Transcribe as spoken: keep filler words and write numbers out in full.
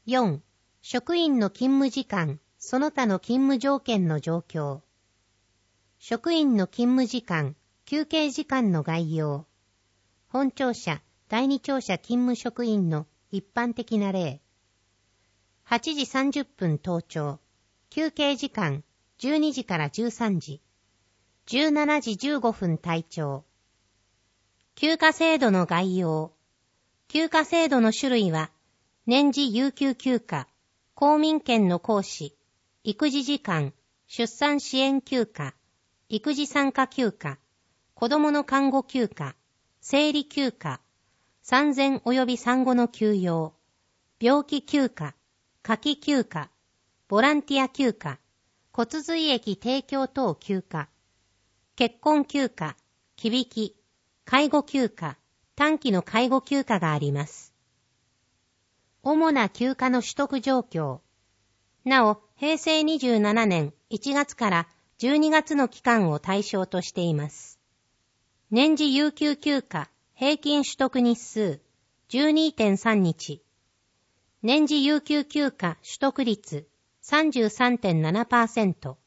よん、職員の勤務時間、その他の勤務条件の状況。職員の勤務時間、休憩時間の概要。本庁舎、第二庁舎勤務職員の一般的な例。はちじさんじゅっぷん登庁。休憩時間、じゅうにじからじゅうさんじ。じゅうしちじじゅうごふん退庁。休暇制度の概要。休暇制度の種類は、年次有給休暇、公民権の行使、育児時間、出産支援休暇、育児参加休暇、子供の看護休暇、生理休暇、産前及び産後の休養、病気休暇、夏季休暇、ボランティア休暇、骨髄液提供等休暇、結婚休暇、忌引き、介護休暇、短期の介護休暇があります。主な休暇の取得状況。なお、へいせいにじゅうななねんいちがつからじゅうにがつの期間を対象としています。年次有給休暇平均取得日数 じゅうにてんさんにち。年次有給休暇取得率 さんじゅうさんてんななパーセント。